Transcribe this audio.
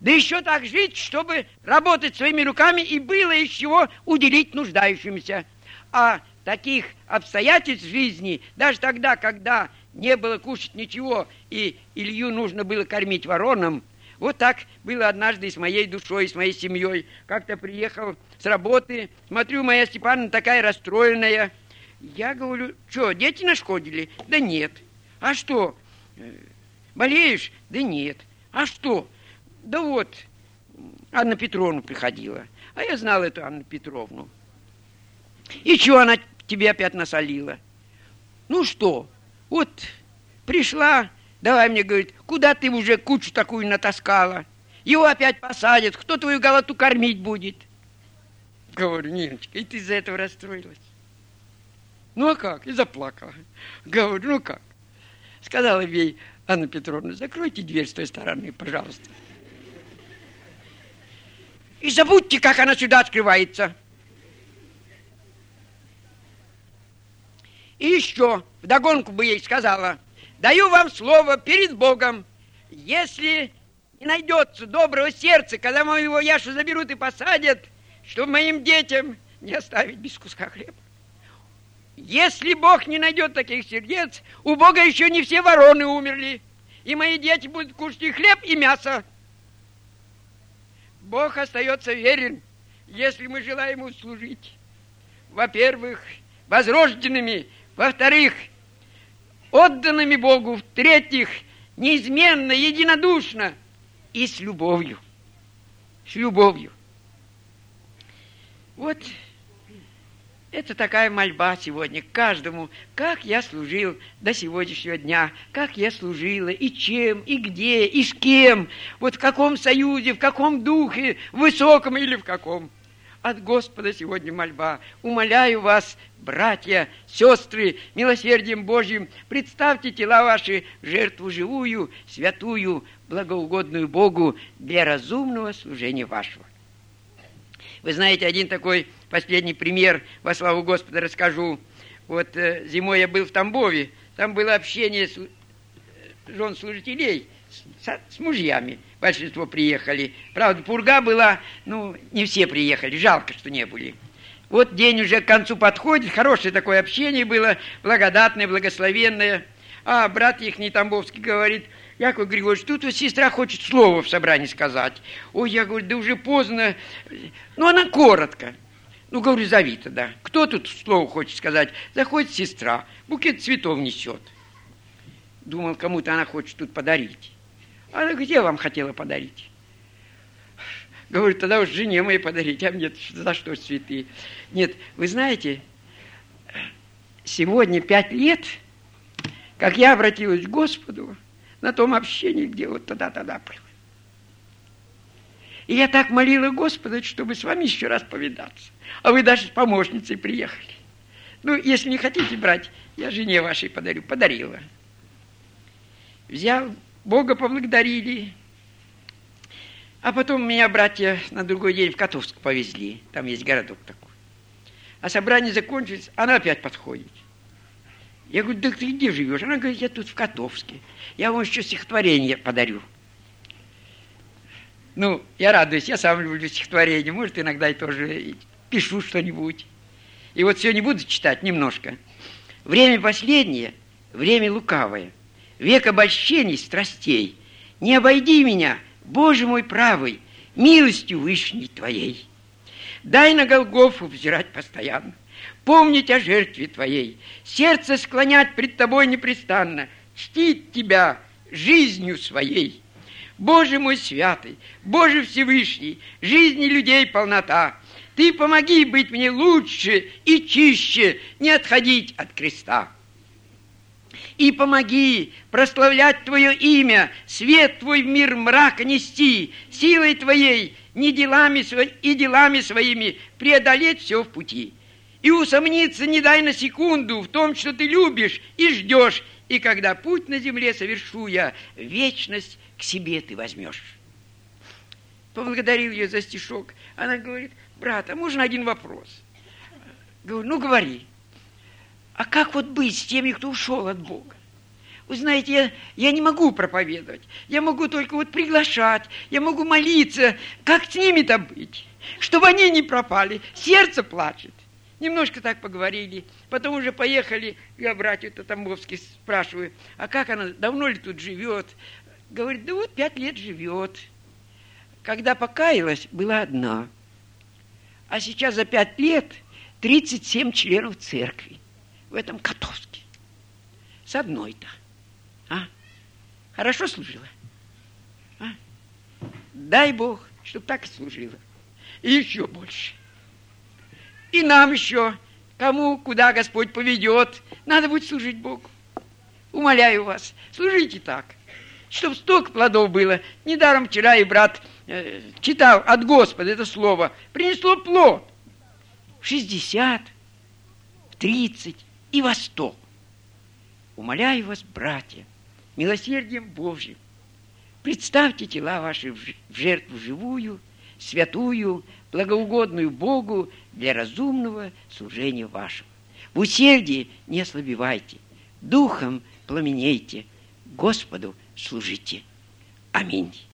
Да еще так жить, чтобы работать своими руками и было из чего уделить нуждающимся. А таких обстоятельств в жизни, даже тогда, когда не было кушать ничего, и Илью нужно было кормить вороном, вот так было однажды и с моей душой, и с моей семьей. Как-то приехал с работы, смотрю, моя Степановна такая расстроенная. Я говорю, что, дети нашкодили? Да нет. А что, болеешь? Да нет. А что? Да вот, Анна Петровна приходила. А я знал эту Анну Петровну. И что она тебе опять насолила? Ну что, вот пришла, давай мне, говорит, куда ты уже кучу такую натаскала? Его опять посадят, кто твою голоту кормить будет? Говорю, Ниночка, и ты из-за этого расстроилась? Ну а как? И заплакала. Говорю, ну как? Сказала ей Анна Петровна, закройте дверь с той стороны, пожалуйста. И забудьте, как она сюда открывается. И еще вдогонку бы ей сказала, даю вам слово перед Богом, если не найдется доброго сердца, когда моего Яшу заберут и посадят, чтобы моим детям не оставить без куска хлеба. Если Бог не найдет таких сердец, у Бога еще не все вороны умерли, и мои дети будут кушать и хлеб, и мясо. Бог остается верен, если мы желаем ему служить. Во-первых, возрожденными, во-вторых, отданными Богу, в-третьих, неизменно, единодушно и с любовью. С любовью. Вот это такая мольба сегодня к каждому, как я служил до сегодняшнего дня, как я служила, и чем, и где, и с кем, вот в каком союзе, в каком духе, в высоком или в каком. От Господа сегодня мольба. Умоляю вас, братья, сестры, милосердием Божьим, представьте тела ваши в жертву живую, святую, благоугодную Богу для разумного служения вашего. Вы знаете, один такой последний пример во славу Господа расскажу. Вот зимой я был в Тамбове, там было общение жен служителей с мужьями. Большинство приехали. Правда, пурга была, не все приехали, жалко, что не были. Вот день уже к концу подходит, хорошее такое общение было, благодатное, благословенное. А брат ихний Тамбовский говорит, Яков Григорьевич, тут вот сестра хочет слово в собрании сказать. Ой, я говорю, да уже поздно. Она коротко. Говорю, зови тогда. Кто тут слово хочет сказать? Заходит сестра, букет цветов несет. Думал, кому-то она хочет тут подарить. Она где вам хотела подарить? Говорит, тогда уж жене моей подарить, а мне за что цветы? Нет, вы знаете, сегодня 5 лет, как я обратилась к Господу на том общении, где вот тогда было. И я так молила Господа, чтобы с вами еще раз повидаться. А вы даже с помощницей приехали. Если не хотите брать, я жене вашей подарю. Подарила. Взял, Бога поблагодарили. А потом меня братья на другой день в Котовск повезли. Там есть городок такой. А собрание закончилось, она опять подходит. Я говорю, да ты где живешь? Она говорит, я тут в Котовске. Я вам еще стихотворение подарю. Я радуюсь, я сам люблю стихотворение. Может, иногда и тоже пишу что-нибудь. И вот сегодня буду читать немножко. Время последнее, время лукавое. Век обольщений, страстей. Не обойди меня, Боже мой правый, милостью вышней Твоей. Дай на Голгофу взирать постоянно, помнить о жертве Твоей, сердце склонять пред Тобой непрестанно, чтить Тебя жизнью своей. Боже мой святый, Боже Всевышний, жизни людей полнота, Ты помоги быть мне лучше и чище, не отходить от креста. И помоги прославлять Твое имя, свет Твой в мир мрака нести, силой Твоей не делами и делами своими преодолеть все в пути. И усомниться не дай на секунду в том, что Ты любишь и ждешь, и когда путь на земле совершу я, вечность к себе Ты возьмешь. Поблагодарил ее за стишок. Она говорит, брат, а можно один вопрос? Говорю, говори. А как вот быть с теми, кто ушел от Бога? Вы знаете, я не могу проповедовать. Я могу только вот приглашать, я могу молиться. Как с ними-то быть? Чтобы они не пропали. Сердце плачет. Немножко так поговорили. Потом уже поехали. Я братью-то Тамбовский спрашиваю, а как она, давно ли тут живет? Говорит, да вот 5 лет живет. Когда покаялась, была одна. А сейчас за 5 лет 37 членов церкви. В этом Котовске. С одной-то. А? Хорошо служила? А? Дай Бог, чтобы так и служила. И еще больше. И нам еще, кому, куда Господь поведет, надо будет служить Богу. Умоляю вас, служите так, чтобы столько плодов было. Недаром вчера и брат читал от Господа это слово. Принесло плод. В 60, в 30 и во 100. Умоляю вас, братья, милосердием Божьим, представьте тела ваши в жертву живую, святую, благоугодную Богу для разумного служения вашего. В усердии не ослабевайте, духом пламенейте, Господу служите. Аминь.